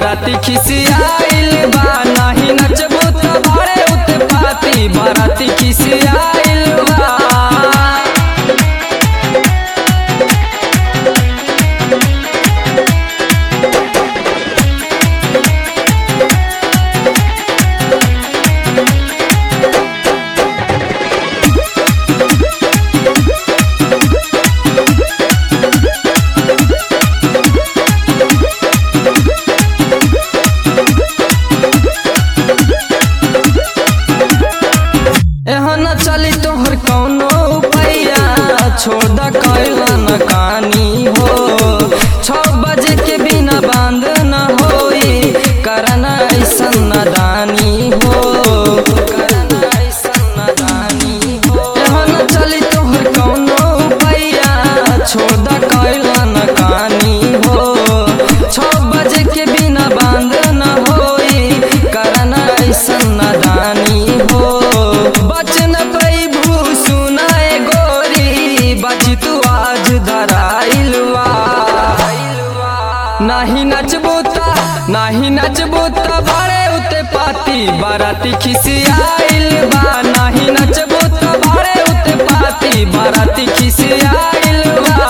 बाराती खिसियाइल बा, नाही नचबो त बारे उत्पाती, बाराती खिसियाइल बा। एहन चली तोहर कौनो पैया, छोड़ द कैलन कानी हो। 6 बजे के बिना बांध न होई, करना ऐसन नादानी हो, करना ऐसन नादानी हो। एहन चली तोहर कौनो पैया, छोड़ द कैलन कानी हो। 6 बजे के बिना बांध न होई, करना ऐसन नादानी हो। बचन पैभू सुनाए गोरी, बची तू आज धराइलवा। नाही नचबूता नाही नचबूता बारे उते पाती, बाराती खिसियाइल बा। नाही नचबूता बारे उते पाती, बाराती खिसियाइल बा।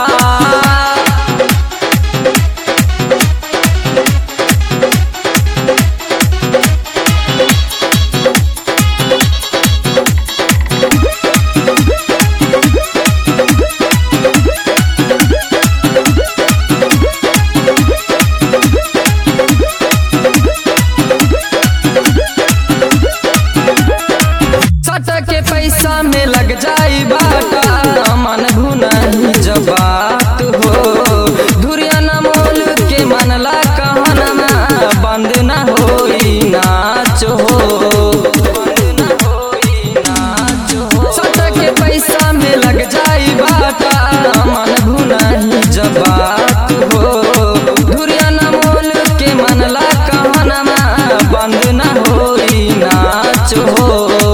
के पैसा में लग जाई बाटा, मन भुनाही जब बात हो। धुरिया न मोल के मनला कहना, बंद न होई नाच हो, बंद न होई नाच हो। सट के पैसा में लग जाई बाटा, मन भुनाही जब बात हो। धुरिया न मोल के मनला कहना, बंद न होई नाच हो।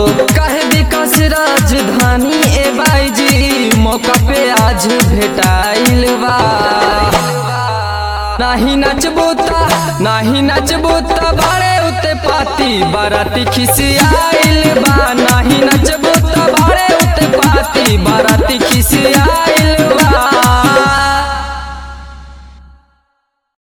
राजधानी ए बाईजी, मौका पे आज भेटाइल बा। नाही नचबूता नाही नचबूता बारे उते पाती, बाराती खिसियाइल बा। नाही